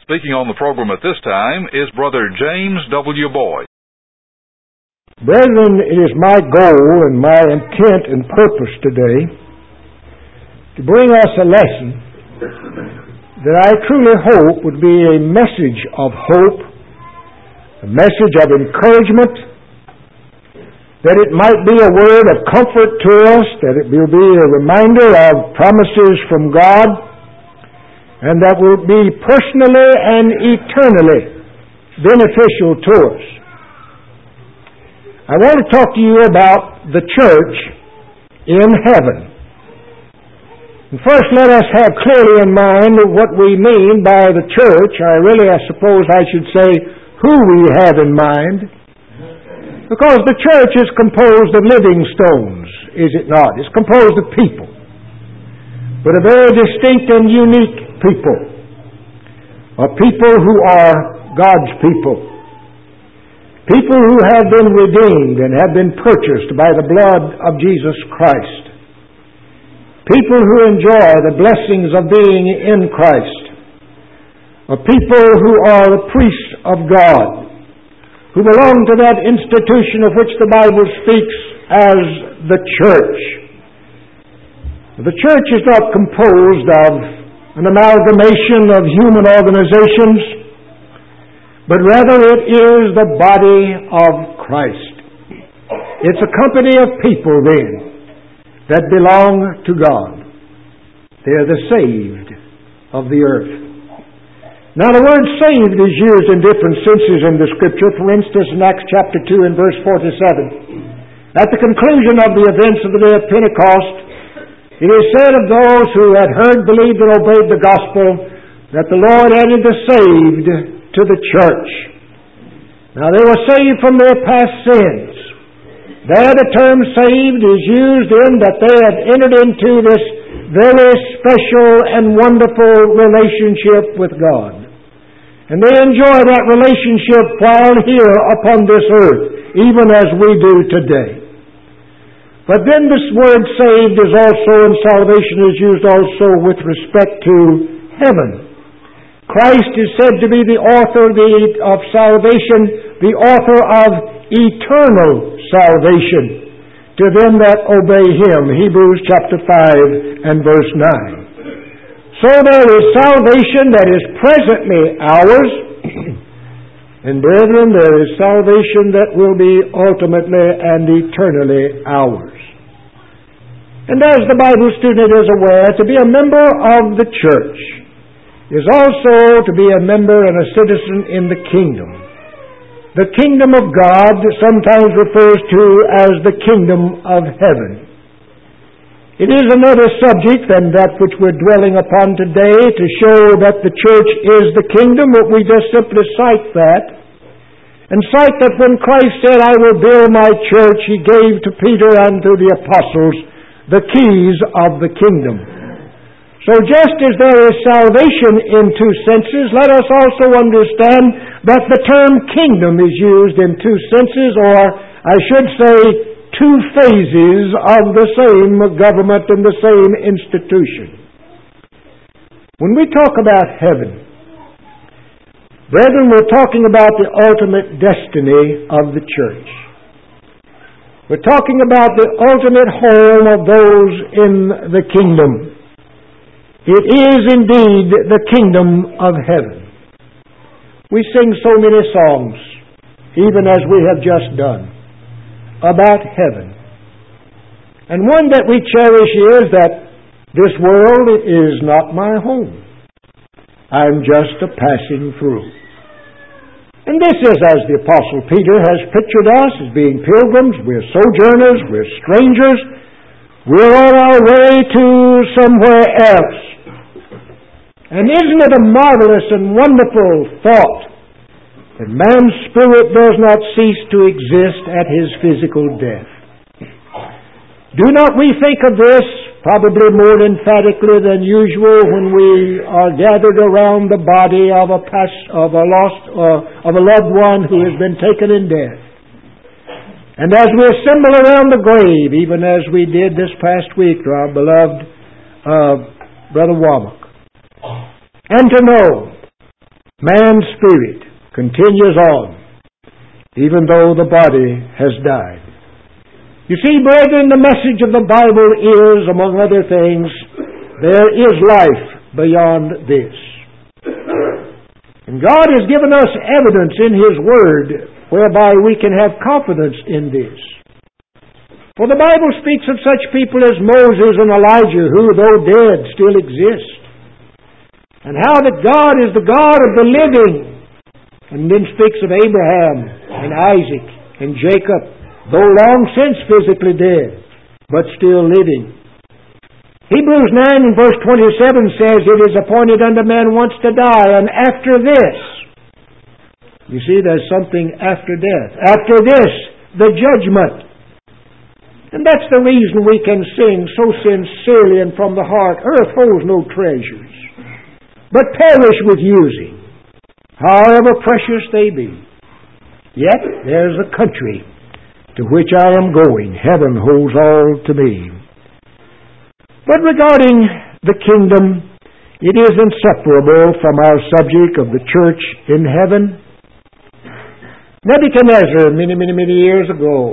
Speaking on the program at this time is Brother James W. Boyd. Brethren, it is my goal and my intent and purpose today to bring us a lesson that I truly hope would be a message of hope, a message of encouragement, that it might be a word of comfort to us, that it will be a reminder of promises from God, and that will be personally and eternally beneficial to us. I want to talk to you about the church in heaven. And first, let us have clearly in mind what we mean by the church. I suppose I should say who we have in mind. Because the church is composed of living stones, is it not? It's composed of people. But a very distinct and unique people. A people who are God's people. People who have been redeemed and have been purchased by the blood of Jesus Christ. People who enjoy the blessings of being in Christ. A people who are the priests of God, who belong to that institution of which the Bible speaks as the church. The church is not composed of an amalgamation of human organizations, but rather it is the body of Christ. It's a company of people then that belong to God. They are the saved of the earth. Now the word saved is used in different senses in the Scripture. For instance, in Acts chapter 2 and verse 47. At the conclusion of the events of the day of Pentecost, it is said of those who had heard, believed, and obeyed the gospel that the Lord added the saved to the church. Now they were saved from their past sins. There the term saved is used in that they have entered into this very special and wonderful relationship with God. And they enjoy that relationship while here upon this earth, even as we do today. But then this word saved is also, and salvation is used also with respect to heaven. Christ is said to be the author of salvation, the author of eternal salvation to them that obey Him. Hebrews chapter 5 and verse 9. So there is salvation that is presently ours, and brethren, there is salvation that will be ultimately and eternally ours. And as the Bible student is aware, to be a member of the church is also to be a member and a citizen in the kingdom. The kingdom of God sometimes refers to as the kingdom of heaven. It is another subject than that which we're dwelling upon today to show that the church is the kingdom, but we just simply cite that. And cite that when Christ said, I will build my church, He gave to Peter and to the apostles the keys of the kingdom. So just as there is salvation in two senses, let us also understand that the term kingdom is used in two senses, or I should say two phases of the same government and the same institution. When we talk about heaven, brethren, we're talking about the ultimate destiny of the church. We're talking about the ultimate home of those in the kingdom. It is indeed the kingdom of heaven. We sing so many songs, even as we have just done, about heaven. And one that we cherish is that this world is not my home. I'm just a passing through. And this is as the Apostle Peter has pictured us as being pilgrims. We're sojourners, we're strangers. We're on our way to somewhere else. And isn't it a marvelous and wonderful thought that man's spirit does not cease to exist at his physical death? Do not we think of this probably more emphatically than usual when we are gathered around the body of a loved one who has been taken in death. And as we assemble around the grave, even as we did this past week to our beloved Brother Womack, and to know man's spirit continues on, even though the body has died. You see, brethren, the message of the Bible is, among other things, there is life beyond this. And God has given us evidence in His Word whereby we can have confidence in this. For the Bible speaks of such people as Moses and Elijah, who, though dead, still exist. And how that God is the God of the living. And then speaks of Abraham and Isaac and Jacob, though long since physically dead, but still living. Hebrews 9 and verse 27 says, "It is appointed unto man once to die, and after this," you see, there's something after death. "After this, the judgment." And that's the reason we can sing so sincerely and from the heart, "Earth holds no treasures, but perish with using, however precious they be. Yet there's a country to which I am going. Heaven holds all to me." But regarding the kingdom, it is inseparable from our subject of the church in heaven. Nebuchadnezzar, many years ago,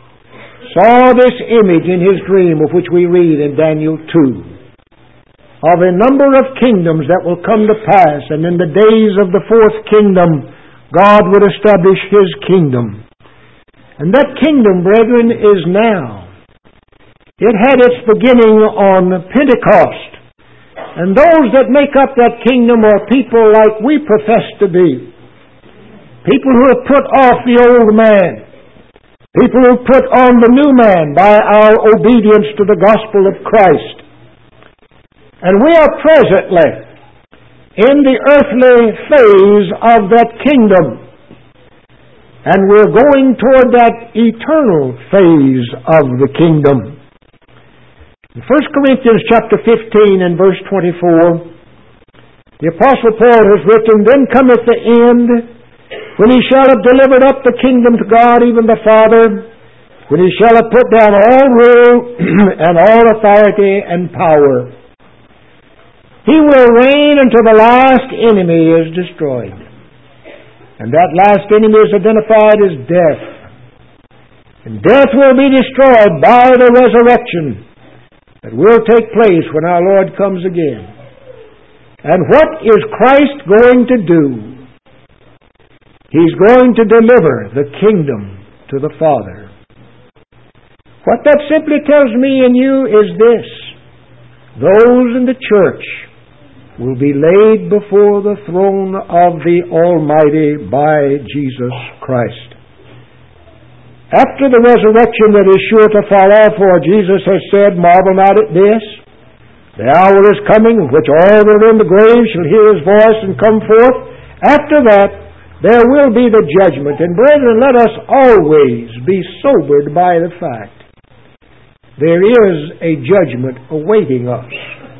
saw this image in his dream, of which we read in Daniel 2, of a number of kingdoms that will come to pass, and in the days of the fourth kingdom, God would establish His kingdom. And that kingdom, brethren, is now. It had its beginning on Pentecost. And those that make up that kingdom are people like we profess to be. People who have put off the old man. People who put on the new man by our obedience to the gospel of Christ. And we are presently in the earthly phase of that kingdom. And we're going toward that eternal phase of the kingdom. In 1 Corinthians chapter 15 and verse 24, the Apostle Paul has written, "Then cometh the end, when He shall have delivered up the kingdom to God, even the Father, when He shall have put down all rule and all authority and power. He will reign until the last enemy is destroyed." And that last enemy is identified as death. And death will be destroyed by the resurrection that will take place when our Lord comes again. And what is Christ going to do? He's going to deliver the kingdom to the Father. What that simply tells me and you is this: those in the church will be laid before the throne of the Almighty by Jesus Christ. After the resurrection that is sure to follow, for Jesus has said, "Marvel not at this, the hour is coming in which all that are in the grave shall hear His voice and come forth." After that, there will be the judgment. And brethren, let us always be sobered by the fact there is a judgment awaiting us.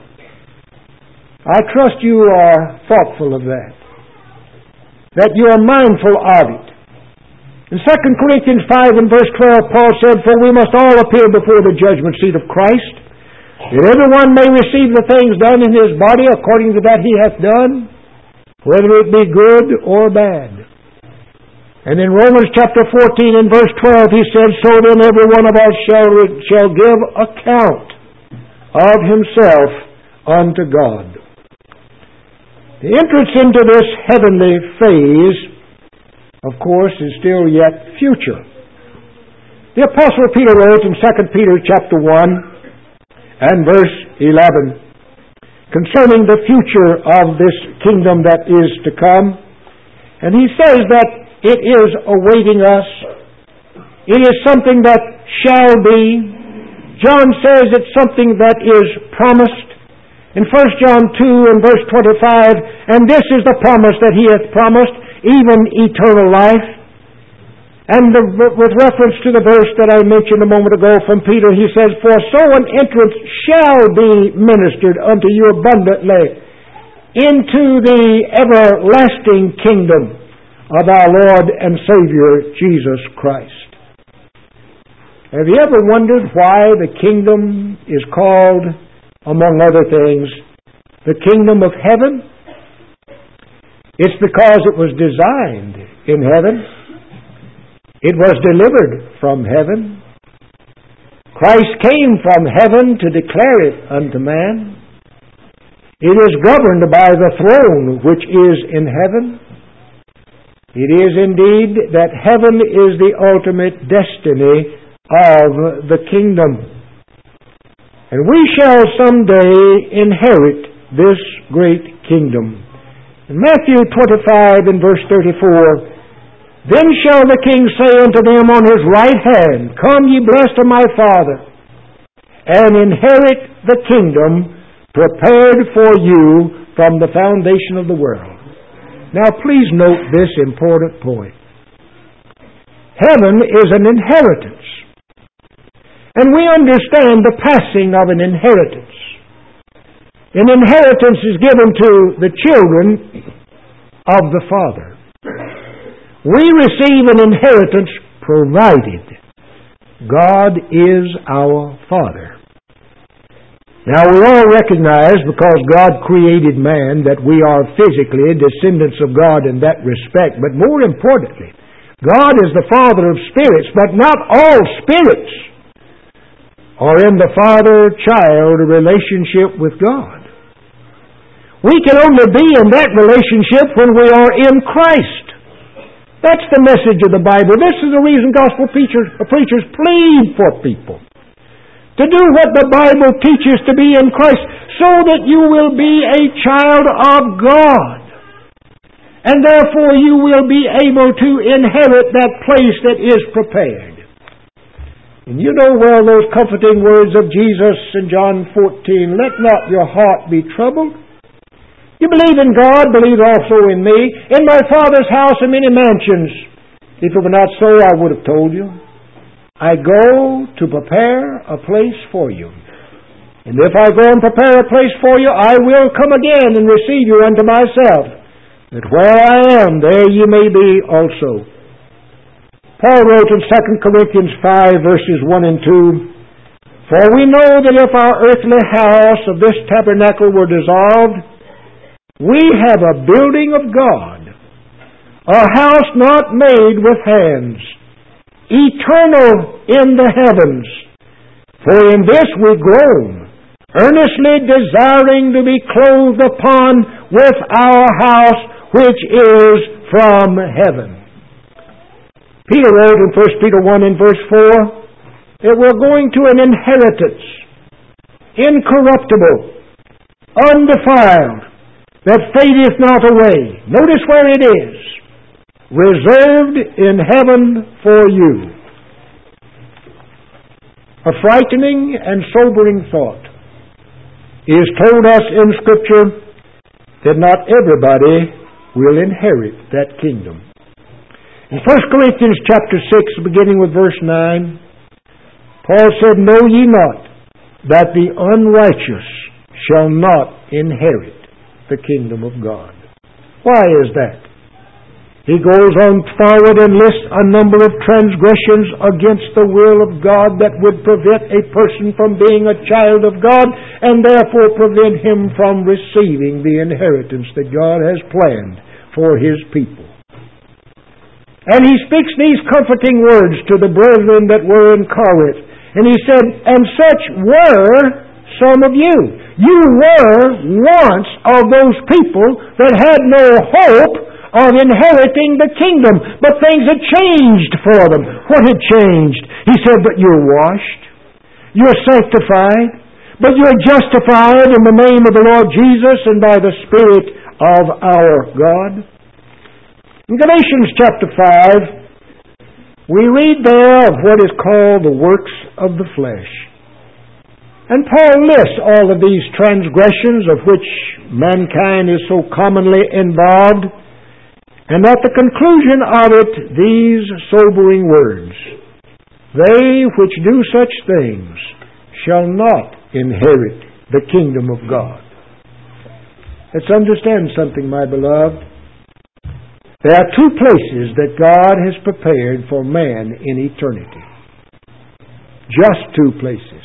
I trust you are thoughtful of that you are mindful of it. In 2 Corinthians 5 and verse 12, Paul said, "For we must all appear before the judgment seat of Christ, that everyone may receive the things done in his body according to that he hath done, whether it be good or bad." And in Romans chapter 14 and verse 12, he said, "So then every one of us shall give account of himself unto God." The entrance into this heavenly phase, of course, is still yet future. The Apostle Peter wrote in 2 Peter chapter 1 and verse 11 concerning the future of this kingdom that is to come. And he says that it is awaiting us. It is something that shall be. John says it's something that is promised. In 1 John 2 and verse 25, "And this is the promise that He hath promised, even eternal life." And with reference to the verse that I mentioned a moment ago from Peter, he says, "For so an entrance shall be ministered unto you abundantly into the everlasting kingdom of our Lord and Savior Jesus Christ." Have you ever wondered why the kingdom is called, among other things, the kingdom of heaven? It's because it was designed in heaven. It was delivered from heaven. Christ came from heaven to declare it unto man. It is governed by the throne which is in heaven. It is indeed that heaven is the ultimate destiny of the kingdom. And we shall someday inherit this great kingdom. In Matthew 25 and verse 34, "Then shall the King say unto them on his right hand, Come ye blessed of my Father, and inherit the kingdom prepared for you from the foundation of the world." Now please note this important point. Heaven is an inheritance. And we understand the passing of an inheritance. An inheritance is given to the children of the Father. We receive an inheritance provided God is our Father. Now we all recognize, because God created man, that we are physically descendants of God in that respect. But more importantly, God is the Father of spirits, but not all spirits are in the father-child relationship with God. We can only be in that relationship when we are in Christ. That's the message of the Bible. This is the reason gospel preachers plead for people to do what the Bible teaches to be in Christ, so that you will be a child of God. And therefore you will be able to inherit that place that is prepared. And you know well those comforting words of Jesus in John 14, "Let not your heart be troubled. You believe in God, believe also in me. In my Father's house are many mansions. If it were not so, I would have told you. I go to prepare a place for you. And if I go and prepare a place for you, I will come again and receive you unto myself, that where I am, there you may be also." Paul wrote in 2 Corinthians 5, verses 1 and 2, "For we know that if our earthly house of this tabernacle were dissolved, we have a building of God, a house not made with hands, eternal in the heavens. For in this we groan, earnestly desiring to be clothed upon with our house which is from heaven." Peter wrote in 1 Peter 1 and verse 4 that we're going to an inheritance, incorruptible, undefiled, that fadeth not away. Notice where it is. Reserved in heaven for you. A frightening and sobering thought is told us in Scripture that not everybody will inherit that kingdom. In 1 Corinthians chapter 6, beginning with verse 9, Paul said, "Know ye not that the unrighteous shall not inherit the kingdom of God?" Why is that? He goes on forward and lists a number of transgressions against the will of God that would prevent a person from being a child of God, and therefore prevent him from receiving the inheritance that God has planned for His people. And he speaks these comforting words to the brethren that were in Corinth. And he said, "And such were some of you. You were once of those people that had no hope of inheriting the kingdom, but things had changed for them." What had changed? He said, "But you're washed, you're sanctified, but you're justified in the name of the Lord Jesus and by the Spirit of our God." In Galatians chapter 5, we read there of what is called the works of the flesh. And Paul lists all of these transgressions of which mankind is so commonly involved. And at the conclusion of it, these sobering words, "They which do such things shall not inherit the kingdom of God." Let's understand something, my beloved. There are two places that God has prepared for man in eternity. Just two places.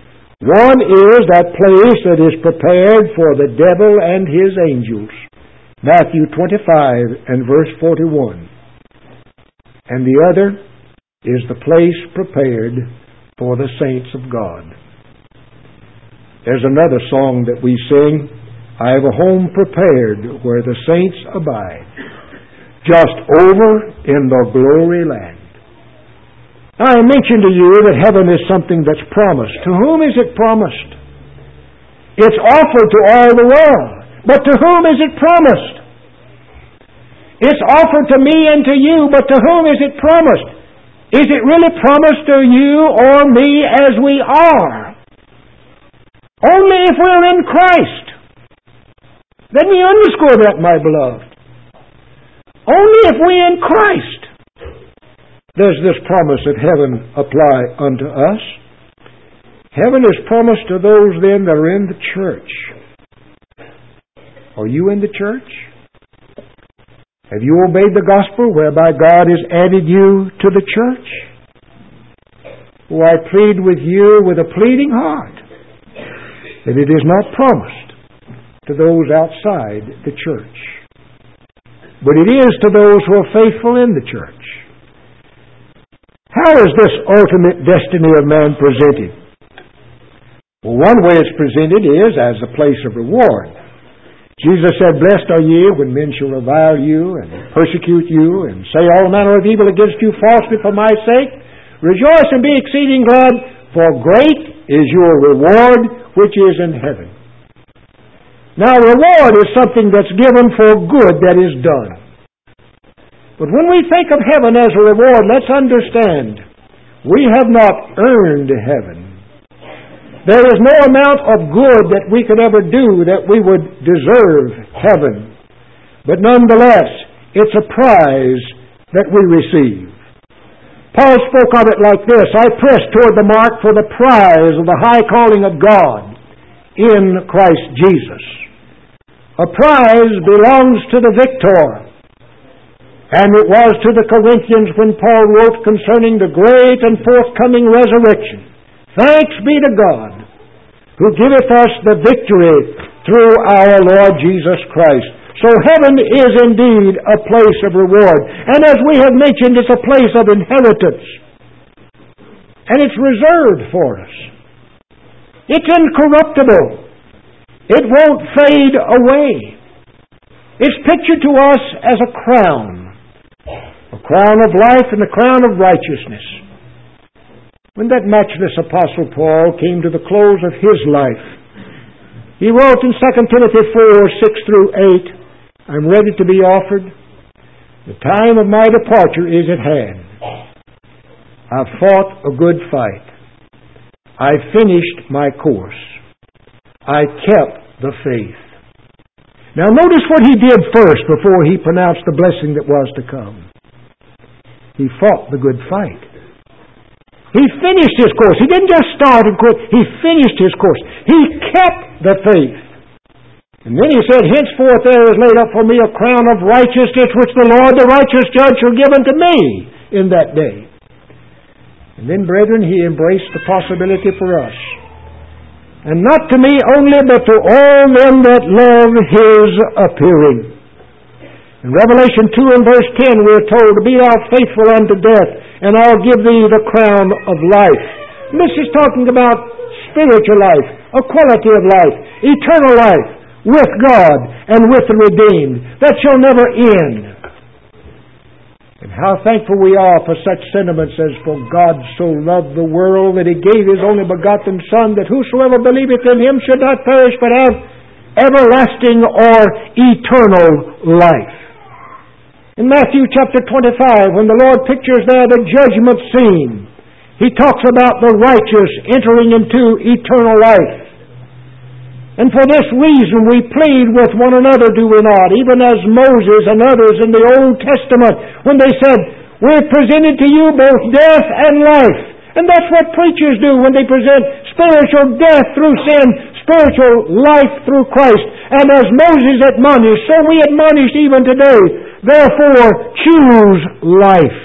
One is that place that is prepared for the devil and his angels. Matthew 25 and verse 41. And the other is the place prepared for the saints of God. There's another song that we sing, I have a home prepared where the saints abide, just over in the glory land. Now, I mentioned to you that heaven is something that's promised. To whom is it promised? It's offered to all the world. But to whom is it promised? It's offered to me and to you, but to whom is it promised? Is it really promised to you or me as we are? Only if we're in Christ. Let me underscore that, my beloved. Only if we're in Christ does this promise of heaven apply unto us. Heaven is promised to those then that are in the church. Are you in the church? Have you obeyed the gospel whereby God has added you to the church? Oh, I plead with you with a pleading heart that it is not promised to those outside the church, but it is to those who are faithful in the church. How is this ultimate destiny of man presented? Well, one way it's presented is as a place of reward. Jesus said, Blessed are ye when men shall revile you and persecute you and say all manner of evil against you falsely for my sake. Rejoice and be exceeding glad, for great is your reward which is in heaven. Now, reward is something that's given for good that is done. But when we think of heaven as a reward, let's understand, we have not earned heaven. There is no amount of good that we could ever do that we would deserve heaven. But nonetheless, it's a prize that we receive. Paul spoke of it like this, I press toward the mark for the prize of the high calling of God in Christ Jesus. A prize belongs to the victor. And it was to the Corinthians when Paul wrote concerning the great and forthcoming resurrection. Thanks be to God, who giveth us the victory through our Lord Jesus Christ. So heaven is indeed a place of reward. And as we have mentioned, it's a place of inheritance. And it's reserved for us. It's incorruptible. It won't fade away. It's pictured to us as a crown of life and a crown of righteousness. When that matchless Apostle Paul came to the close of his life, he wrote in 2 Timothy 4:6 through 8, I'm ready to be offered. The time of my departure is at hand. I've fought a good fight. I've finished my course. I kept the faith. Now notice what he did first before he pronounced the blessing that was to come. He fought the good fight. He finished his course. He didn't just start and quit. He finished his course. He kept the faith. And then he said, henceforth there is laid up for me a crown of righteousness, which the Lord, the righteous judge, shall give unto me in that day. And then, brethren, he embraced the possibility for us. And not to me only, but to all them that love his appearing. In Revelation 2 and verse 10, we are told, Be thou faithful unto death, and I'll give thee the crown of life. And this is talking about spiritual life, a quality of life, eternal life, with God and with the redeemed, that shall never end. And how thankful we are for such sentiments as, For God so loved the world that He gave His only begotten Son, that whosoever believeth in Him should not perish, but have everlasting or eternal life. In Matthew chapter 25, when the Lord pictures there the judgment scene, He talks about the righteous entering into eternal life. And for this reason we plead with one another, do we not? Even as Moses and others in the Old Testament, when they said, We've presented to you both death and life. And that's what preachers do when they present spiritual death through sin, spiritual life through Christ. And as Moses admonished, so we admonish even today. Therefore, choose life.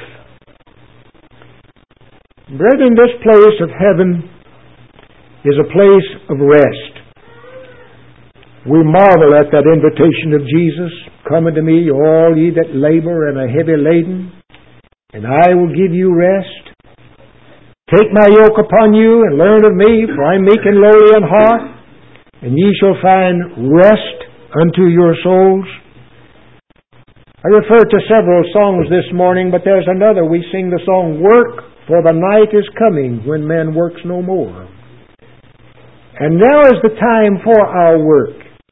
Brethren, this place of heaven is a place of rest. We marvel at that invitation of Jesus, "Come unto me, all ye that labor and are heavy laden, and I will give you rest. Take my yoke upon you and learn of me, for I am meek and lowly in heart, and ye shall find rest unto your souls." I referred to several songs this morning, but there's another. We sing the song, "Work, for the night is coming when man works no more." And now is the time for our work.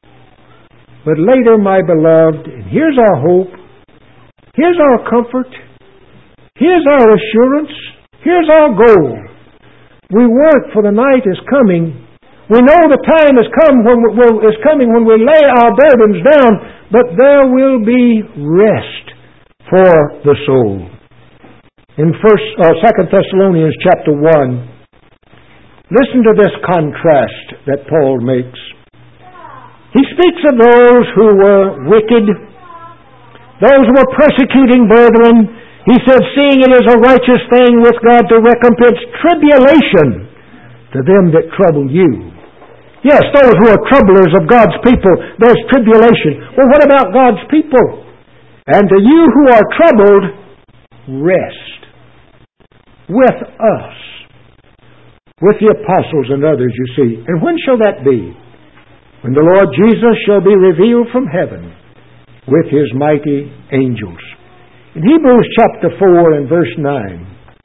But later, my beloved, and here's our hope, here's our comfort, here's our assurance, here's our goal. We work, for the night is coming. We know the time is coming when we lay our burdens down, but there will be rest for the soul. In 2 Thessalonians chapter 1, listen to this contrast that Paul makes. He speaks of those who were wicked, those who were persecuting brethren. He said, "Seeing it is a righteous thing with God to recompense tribulation to them that trouble you." Yes, those who are troublers of God's people, there's tribulation. Well, what about God's people? "And to you who are troubled, rest with us," with the apostles and others, you see. And when shall that be? When the Lord Jesus shall be revealed from heaven with His mighty angels. In Hebrews chapter 4 and verse 9,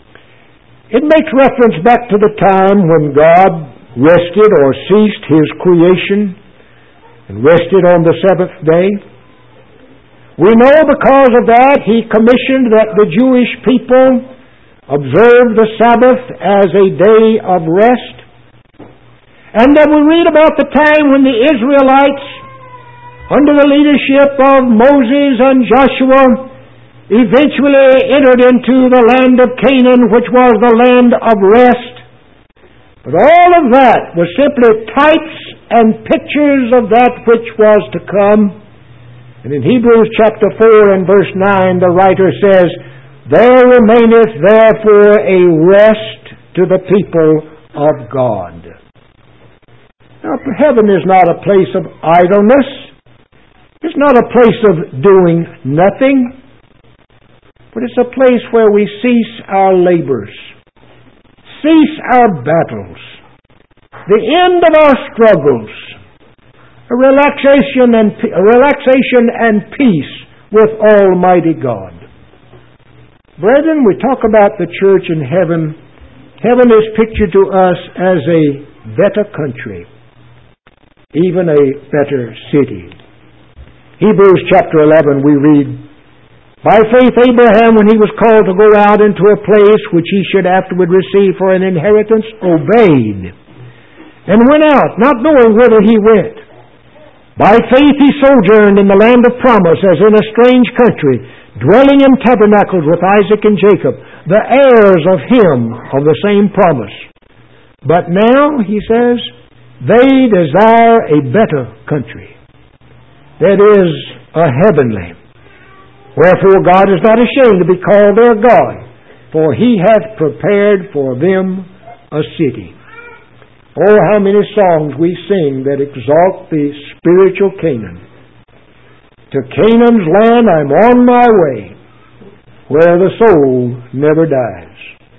it makes reference back to the time when God rested or ceased His creation and rested on the seventh day. We know because of that He commissioned that the Jewish people observe the Sabbath as a day of rest. And then we read about the time when the Israelites, under the leadership of Moses and Joshua, eventually entered into the land of Canaan, which was the land of rest. But all of that was simply types and pictures of that which was to come. And in Hebrews chapter 4 and verse 9, the writer says, "There remaineth therefore a rest to the people of God." Now, heaven is not a place of idleness. It's not a place of doing nothing. But it's a place where we cease our labors, cease our battles, the end of our struggles, a relaxation and peace with Almighty God. Brethren, we talk about the church in heaven. Heaven is pictured to us as a better country, even a better city. Hebrews chapter 11, we read, "By faith Abraham, when he was called to go out into a place which he should afterward receive for an inheritance, obeyed, and went out, not knowing whither he went. By faith he sojourned in the land of promise, as in a strange country, dwelling in tabernacles with Isaac and Jacob, the heirs of him of the same promise. But now," he says, "they desire a better country, that is, a heavenly. Wherefore God is not ashamed to be called their God, for He hath prepared for them a city." Oh, how many songs we sing that exalt the spiritual Canaan. "To Canaan's land I'm on my way, where the soul never dies."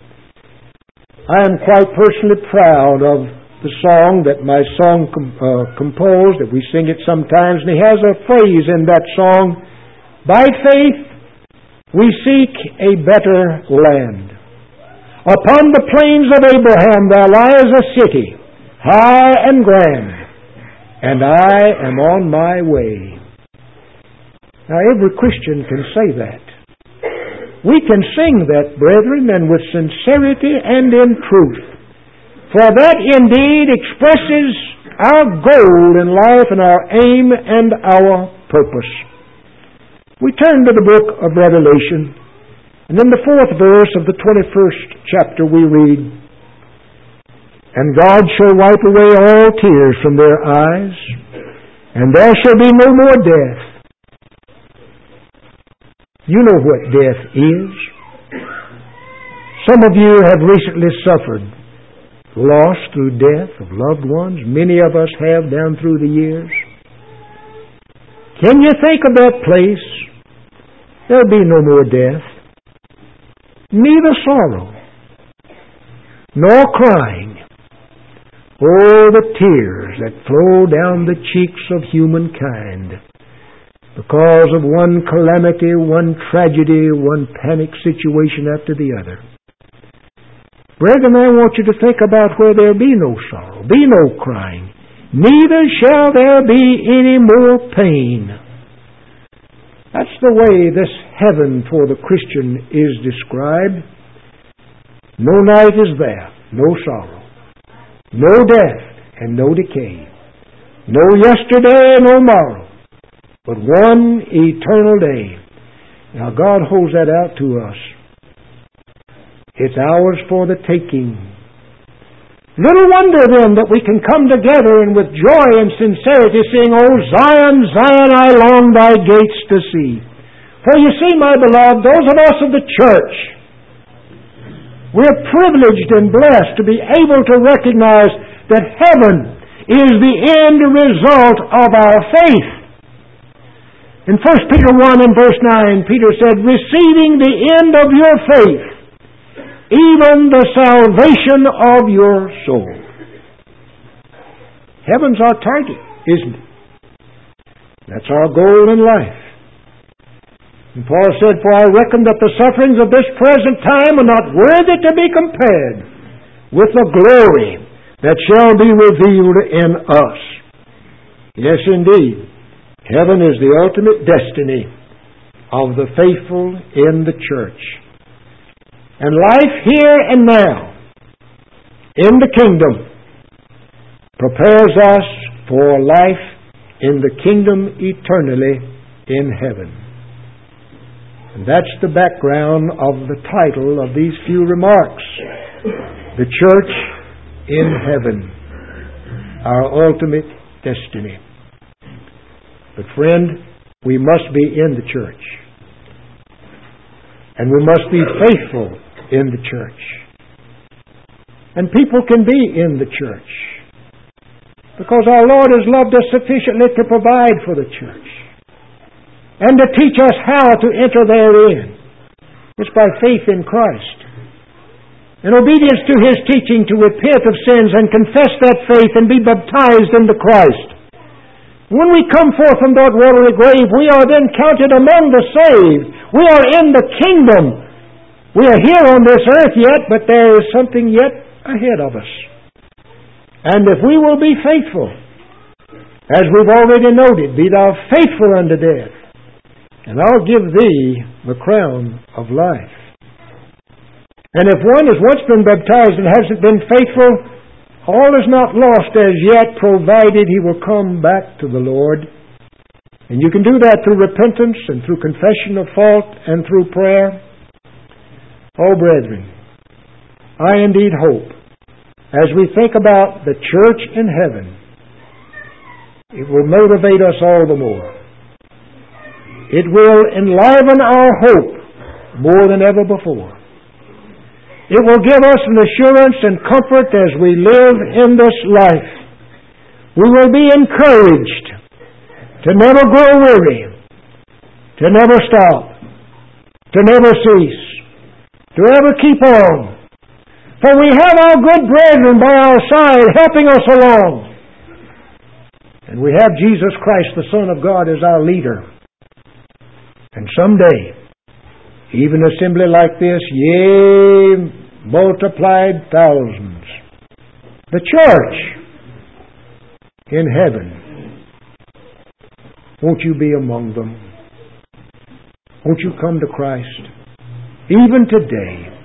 I am quite personally proud of the song that my son composed, that we sing it sometimes, and he has a phrase in that song, "By faith we seek a better land. Upon the plains of Abraham there lies a city, high and grand, and I am on my way." Now every Christian can say that. We can sing that, brethren, and with sincerity and in truth. For that indeed expresses our goal in life and our aim and our purpose. We turn to the book of Revelation, and in the 4th verse of the 21st chapter we read, "And God shall wipe away all tears from their eyes, and there shall be no more death." You know what death is. Some of you have recently suffered loss through death of loved ones. Many of us have down through the years. Can you think of that place? There'll be no more death, neither sorrow, nor crying. Oh, the tears that flow down the cheeks of humankind because of one calamity, one tragedy, one panic situation after the other. Brethren, I want you to think about where there be no sorrow, be no crying, neither shall there be any more pain. That's the way this heaven for the Christian is described. No night is there, no sorrow, no death and no decay, no yesterday, no morrow, but one eternal day. Now God holds that out to us. It's ours for the taking. Little wonder then that we can come together and with joy and sincerity sing, O Zion, Zion, I long thy gates to see. For you see, my beloved, those of us of the church, we're privileged and blessed to be able to recognize that heaven is the end result of our faith. In 1 Peter 1 and verse 9, Peter said, receiving the end of your faith, even the salvation of your soul. Heaven's our target, isn't it? That's our goal in life. And Paul said, for I reckon that the sufferings of this present time are not worthy to be compared with the glory that shall be revealed in us. Yes, indeed. Heaven is the ultimate destiny of the faithful in the church. And life here and now in the kingdom prepares us for life in the kingdom eternally in heaven. And that's the background of the title of these few remarks. The church in heaven, our ultimate destiny. But friend, we must be in the church. And we must be faithful in the church. And people can be in the church because our Lord has loved us sufficiently to provide for the church and to teach us how to enter therein. It's by faith in Christ. In obedience to His teaching to repent of sins and confess that faith and be baptized into Christ. When we come forth from that watery grave, we are then counted among the saved. We are in the kingdom. We are here on this earth yet, but there is something yet ahead of us. And if we will be faithful, as we've already noted, be thou faithful unto death, and I'll give thee the crown of life. And if one has once been baptized and hasn't been faithful, all is not lost as yet, provided he will come back to the Lord. And you can do that through repentance and through confession of fault and through prayer. Oh, brethren, I indeed hope, as we think about the church in heaven, it will motivate us all the more. It will enliven our hope more than ever before. It will give us an assurance and comfort as we live in this life. We will be encouraged to never grow weary, to never stop, to never cease, to ever keep on. For we have our good brethren by our side helping us along. And we have Jesus Christ, the Son of God, as our leader. And someday, even an assembly like this, yea, multiplied thousands, the church in heaven, won't you be among them? Won't you come to Christ even today?